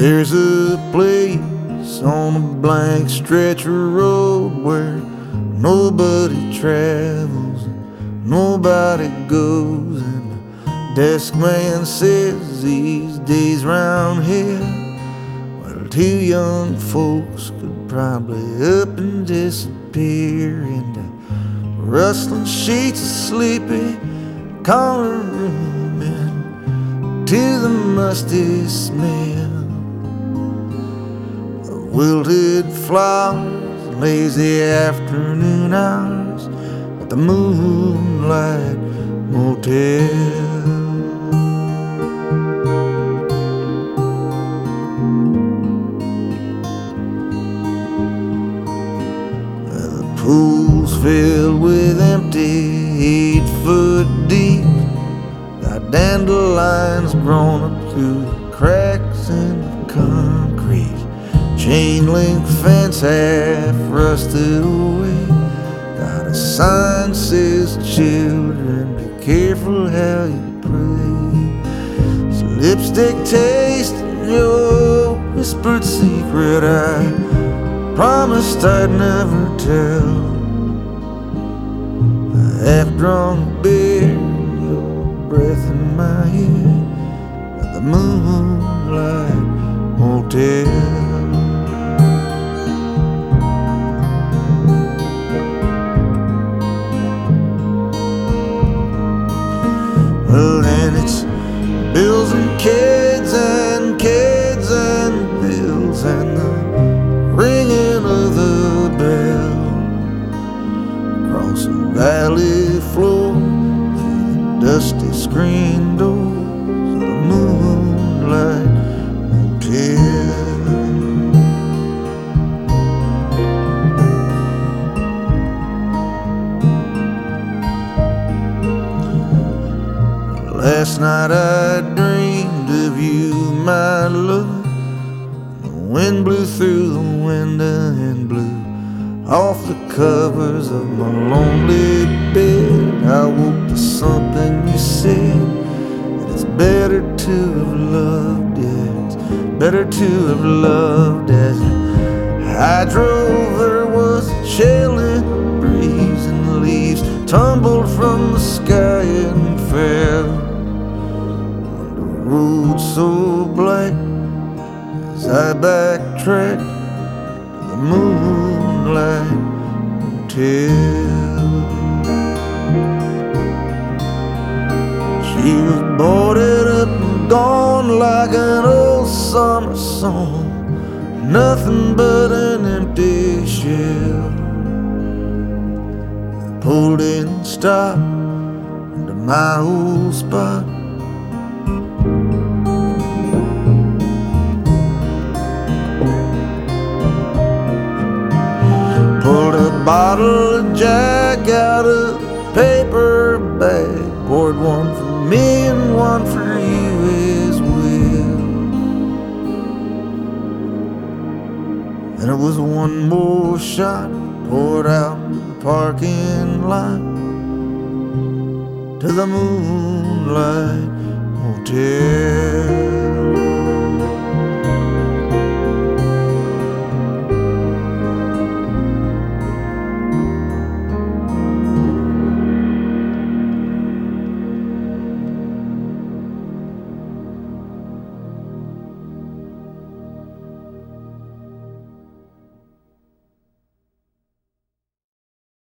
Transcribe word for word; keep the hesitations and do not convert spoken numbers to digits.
There's a place on a blank stretch of road where nobody travels, nobody goes, and the desk man says these days round here, well, two young folks could probably up and disappear into rustling sheets of sleepy corner room and to the musty smell of wilted flowers and lazy afternoon hours at the Moonlight Motel. Pools filled with empty, eight foot deep, got dandelions grown up through the cracks in the concrete. Chain link fence half rusted away, got a sign says children be careful how you pray. So lipstick taste in your whispered secret, I promised I'd never tell. A half-drunk beer, your breath in my ear at the Moonlight Motel. Well, then it's bills and kids and kids and bills and the ringing of the bell across a valley floor through the dusty screen doors of the Moonlight Motel. Last night I dreamed of you, my love. The wind blew through the window and blew off the covers of my lonely bed. I woke to something you said, and it's better to have loved, yeah, it's better to have loved. As I drove, there was a chilling breeze, and the leaves tumbled from the sky and fell on the road so black. As I backtracked to the Moonlight Motel, she was boarded up and gone like an old summer song, nothing but an empty shell. I pulled in and stopped into my old spot. Pulled a bottle of Jack out of a paper bag, poured one for me and one for you as well. And it was one more shot poured out in the parking lot to the Moonlight Motel.